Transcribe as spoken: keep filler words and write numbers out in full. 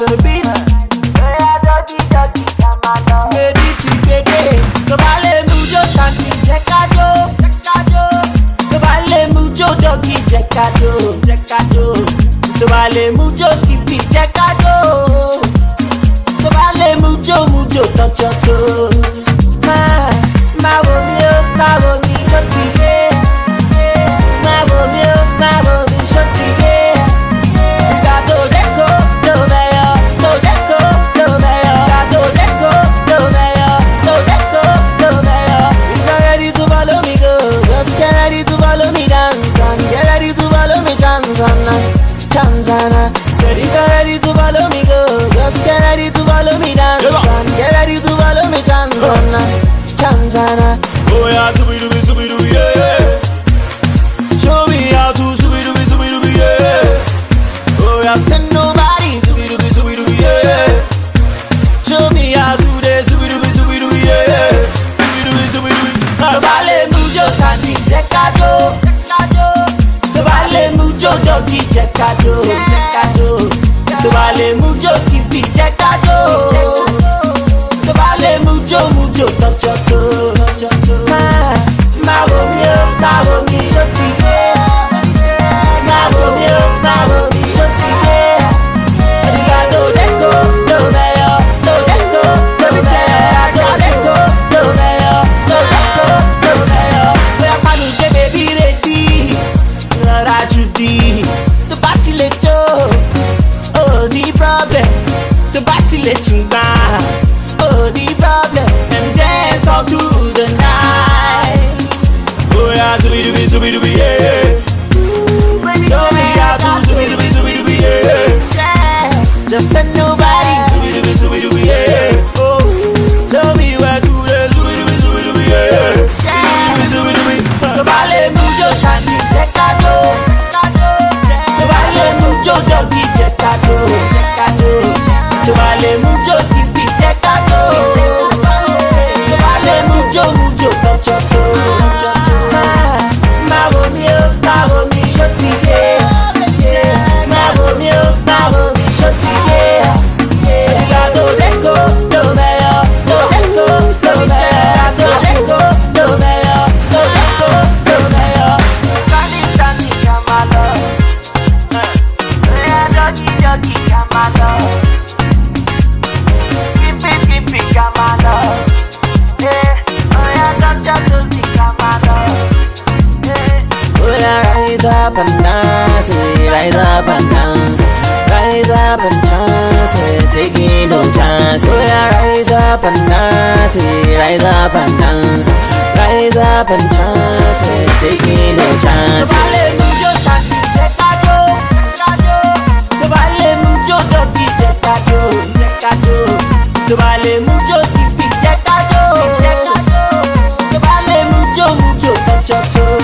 to the beat. Mediti gbege, tó bá lè mú jó santi jẹ́ ká jó, tó bá lè mú jó dọ́gì jẹ́ ká jó, tó bá lè mú jó skipi jẹ́ ká jó, tó bá lè mú jó mú jó tọ́jọ́ tó. Má wo mi ó, má wo mi ó ti yé, má wo mi ó, má wo mi ó ti yé. Ìgbà tó dẹ́ko ló mẹ́yọ̀, tó dẹ́ko ló mẹ́yọ̀, ìgbà tó dẹ́ko ló mẹ́yọ̀, tó dẹ́ko ló mẹ́yọ̀. If you're ready to follow me go, just get ready to follow me dance and get ready to follow me Tanzania, Tanzania. Said if you're ready to follow me go, just get ready to follow me dance and get ready to follow me Tanzania, Tanzania. Oh yeah, zubi dubi zubi dubi yeah. Show me how to zubi dubi zubi dubi yeah. Oh yeah, send nobody Zubi dubi zubi dubi yeah. show me how to dey Zubi dubi zubi dubi yeah. Zubi dubi zubi dubi. tó bá lè mú jó santi jẹ́ ká jó, tó bá lè mú jó dọ́gì jẹ́ ká jó, tó bá lè mú jó skipi jẹ́ ká jó, tó bá lè mú jó mú jó tọ́jọ́ tó. Má wo mi ó, má wo mi ó ti yé, má wo mi ó, má wo mi ó ti yé. Ìgbà tó dẹ́ko ló mẹ́yọ̀, tó dẹ́ko ló mẹ́yọ̀, tó dẹ́ko ló mẹ́yọ̀, tó dẹ́ko ló mẹ́yọ̀. Bóyá pàmì dé bèbí rèdí, rọra jù dí. Tó bá ti lè jó, ò ní problem. Tó bá ti lè tún gbà, ò ní problem. And dance all through the night. Oh yeah, zubi dubi zubi dubi yeah. Show me how to zubi dubi zubi dubi yeah. Yeah, just send nobody. Zubi dubi zubi dubi yeah. Oh, Tell me where to the zubi dubi zubi dubi yeah. Zubi dubi zubi dubi. tó bá lè mú jó santi jẹ́ ká jó, tó bá lè mú jó dọ́gì jẹ́ ká jó, tó bá lè mú jó skipi jẹ́ ká jó, tó bá lè mú jó mú jó tọ́jọ́ tó. Má wo mi ó, má wo mi ó ti yé, má wo mi ó, má wo mi ó ti yé. Ìgbà tó dẹ́ko ló mẹ́yọ̀, tó dẹ́ko ló mẹ́yọ̀, tó dẹ́ko ló mẹ́yọ̀, tó dẹ́ko ló mẹ́yọ̀. Sunny sunny ká máa lọ, bóyá dọ́gì dọ́gì ká máa lọ, skipi skipi ká máa lọ, bóyá dọ́jọ́ tó sì ká máa lọ. Would I rise up and dance, rise up and dance, rise up and chance, taking no chance. Would I rise up and dance, rise up and dance, rise up and chance, taking no Tó chance. bá lè mú jó santi jẹ́ ká jó, tó bá lè mú jó dọ́gì jẹ́ ká jó, tó bá lè mú jó skipi jẹ́ ká jó, tó bá lè mú jó mú jó tọ́jọ́ tó.